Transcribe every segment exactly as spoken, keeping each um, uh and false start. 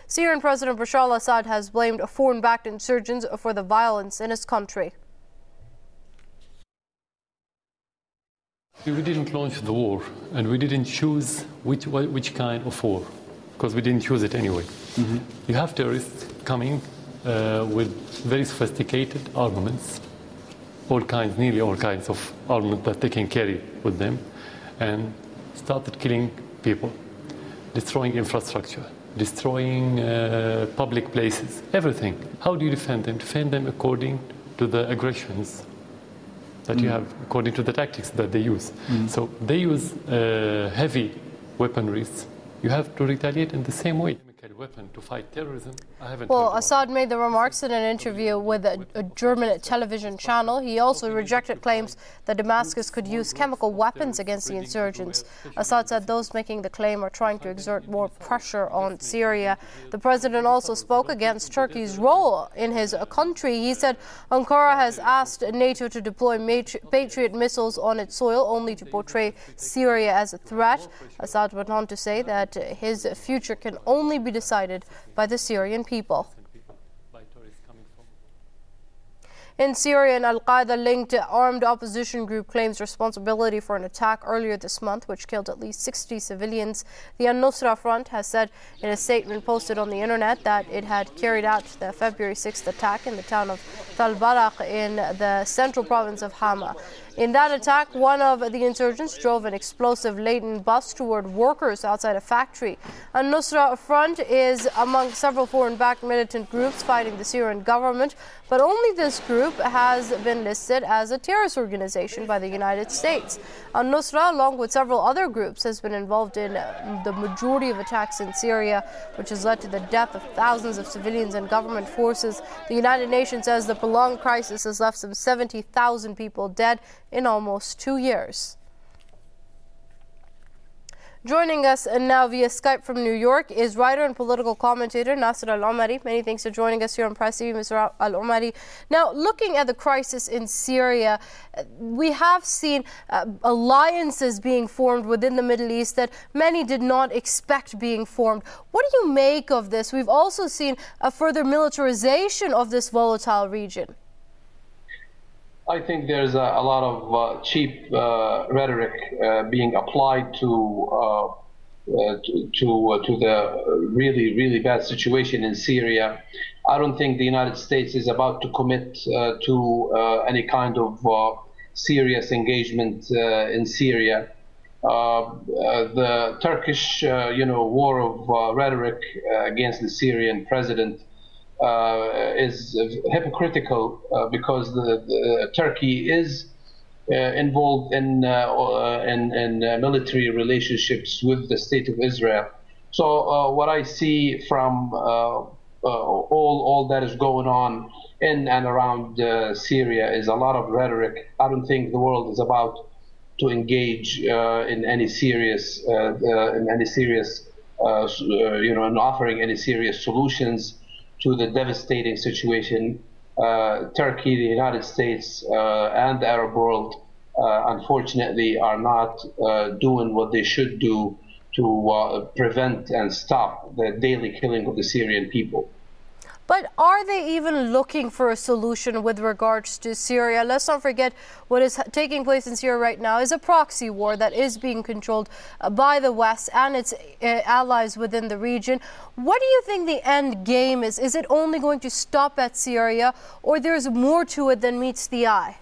Syrian President Bashar al-Assad has blamed foreign-backed insurgents for the violence in his country. We didn't launch the war, and we didn't choose which, which kind of war, because we didn't choose it anyway. Mm-hmm. You have terrorists coming uh, with very sophisticated armaments, all kinds, nearly all kinds of armament that they can carry with them, and started killing people, destroying infrastructure, destroying uh, public places, everything. How do you defend them? Defend them according to the aggressions that mm. you have, according to the tactics that they use. Mm. So they use uh, heavy weaponries. You have to retaliate in the same way. Weapon to fight terrorism. I haven't well, Assad made the remarks in an interview with a, a German television channel. He also rejected claims that Damascus could use chemical weapons against the insurgents. Assad said those making the claim are trying to exert more pressure on Syria. The president also spoke against Turkey's role in his country. He said Ankara has asked NATO to deploy Patriot missiles on its soil only to portray Syria as a threat. Assad went on to say that his future can only be decided by the Syrian people. In Syria, an al-Qaeda-linked armed opposition group claims responsibility for an attack earlier this month, which killed at least sixty civilians. The Al-Nusra Front has said in a statement posted on the internet that it had carried out the February sixth attack in the town of Tal Barak in the central province of Hama. In that attack, one of the insurgents drove an explosive-laden bus toward workers outside a factory. Al-Nusra Front is among several foreign-backed militant groups fighting the Syrian government, but only this group has been listed as a terrorist organization by the United States. Al-Nusra, along with several other groups, has been involved in the majority of attacks in Syria, which has led to the death of thousands of civilians and government forces. The United Nations says the prolonged crisis has left some seventy thousand people dead in almost two years. Joining us now via Skype from New York is writer and political commentator Nasser Al-Omari. Many thanks for joining us here on Press T V, Mister Al-Omari. Now, looking at the crisis in Syria, we have seen uh, alliances being formed within the Middle East that many did not expect being formed. What do you make of this? We've also seen a further militarization of this volatile region. I think there's a, a lot of uh, cheap uh, rhetoric uh, being applied to uh, uh, to to, uh, to the really really bad situation in Syria. I don't think the United States is about to commit uh, to uh, any kind of uh, serious engagement uh, in Syria. Uh, uh, the Turkish, uh, you know, war of uh, rhetoric uh, against the Syrian president Uh, is hypocritical uh, because the, the Turkey is uh, involved in uh, uh, in, in uh, military relationships with the state of Israel. So uh, what I see from uh, uh, all all that is going on in and around uh, Syria is a lot of rhetoric. I don't think the world is about to engage uh, in any serious uh, uh, in any serious uh, you know in offering any serious solutions to the devastating situation. Uh, Turkey, the United States, uh, and the Arab world, uh, unfortunately, are not uh, doing what they should do to uh, prevent and stop the daily killing of the Syrian people. But are they even looking for a solution with regards to Syria? Let's not forget what is taking place in Syria right now is a proxy war that is being controlled by the West and its allies within the region. What do you think the end game is? Is it only going to stop at Syria, or there's more to it than meets the eye?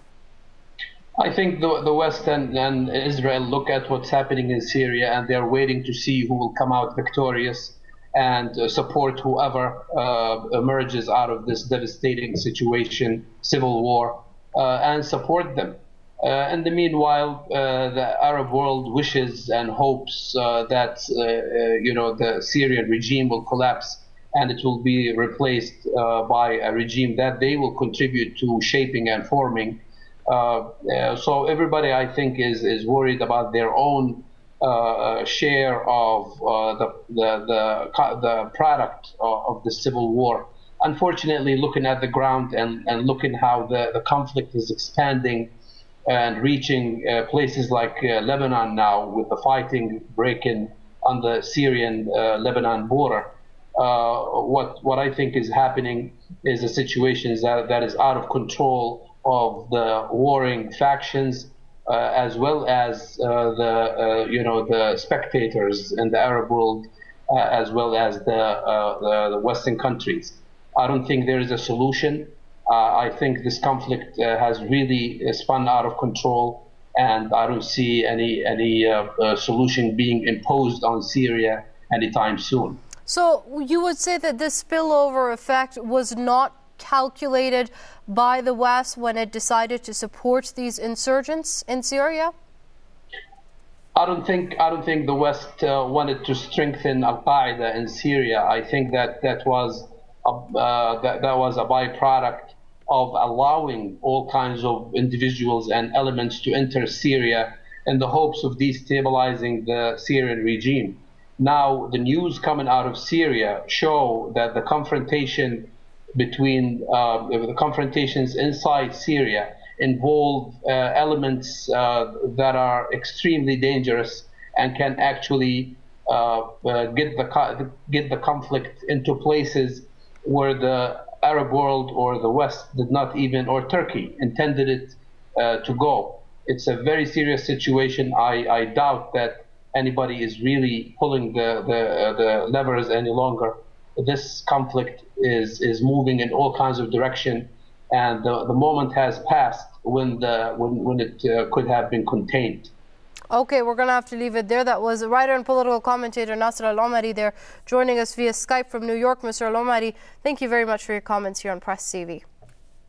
I think the, the West and, and Israel look at what's happening in Syria, and they're waiting to see who will come out victorious and uh, support whoever uh, emerges out of this devastating situation, civil war, uh, and support them. Uh, in the meanwhile, uh, the Arab world wishes and hopes uh, that uh, uh, you know the Syrian regime will collapse and it will be replaced uh, by a regime that they will contribute to shaping and forming. Uh, uh, so everybody, I think, is is worried about their own Uh, share of uh, the, the the the product of the civil war. Unfortunately, looking at the ground and and looking how the the conflict is expanding and reaching uh, places like uh, Lebanon now, with the fighting breaking on the Syrian uh, Lebanon border, what what I think is happening is a situation that that is out of control of the warring factions, uh, as well as uh, the uh, you know the spectators in the Arab world, uh, as well as the, uh, the the Western countries. I don't think there is a solution. Uh, I think this conflict uh, has really spun out of control, and I don't see any any uh, uh, solution being imposed on Syria anytime soon. So you would say that this spillover effect was not calculated by the West when it decided to support these insurgents in Syria? I don't think I don't think the West uh, wanted to strengthen Al-Qaeda in Syria. I think that that was a, uh, that, that was a byproduct of allowing all kinds of individuals and elements to enter Syria in the hopes of destabilizing the Syrian regime. Now, the news coming out of Syria show that the confrontation between uh, the confrontations inside Syria involve uh, elements uh, that are extremely dangerous and can actually uh, uh, get the get the conflict into places where the Arab world or the West did not even, or Turkey intended it uh, to go. It's a very serious situation. I, I doubt that anybody is really pulling the the, uh, the levers any longer. This conflict is is moving in all kinds of direction, and the, the moment has passed when the when, when it uh, could have been contained. Okay, we're going to have to leave it there. That was writer and political commentator Nasser Al-Omari there, joining us via Skype from New York. Mister Al-Omari, thank you very much for your comments here on Press T V.